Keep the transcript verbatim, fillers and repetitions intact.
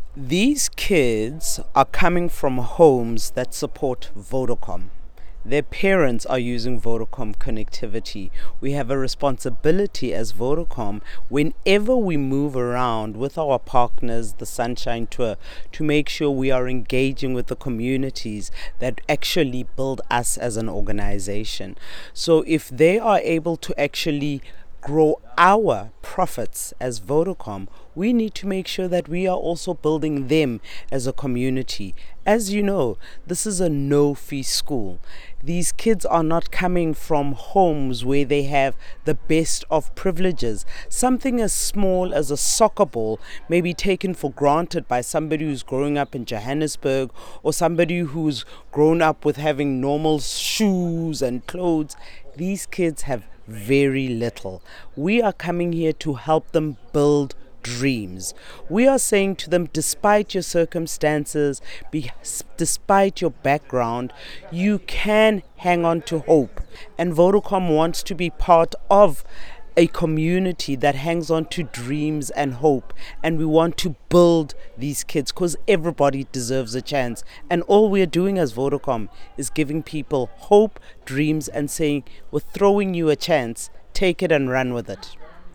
These kids are coming from homes that support Vodacom. Their parents are using Vodacom connectivity. We have a responsibility as Vodacom whenever we move around with our partners, the Sunshine Tour, to make sure we are engaging with the communities that actually build us as an organization. So if they are able to actually grow our profits as Vodacom, we need to make sure that we are also building them as a community. As you know, this is a no fee school. These kids are not coming from homes where they have the best of privileges. Something as small as a soccer ball may be taken for granted by somebody who's growing up in Johannesburg or somebody who's grown up with having normal shoes and clothes. These kids have very little. We are coming here to help them build dreams. We are saying to them, despite your circumstances, be, despite your background, you can hang on to hope. And Vodacom wants to be part of a community that hangs on to dreams and hope, and we want to build these kids because everybody deserves a chance. And all we're doing as Vodacom is giving people hope, dreams, and saying we're throwing you a chance, take it and run with it.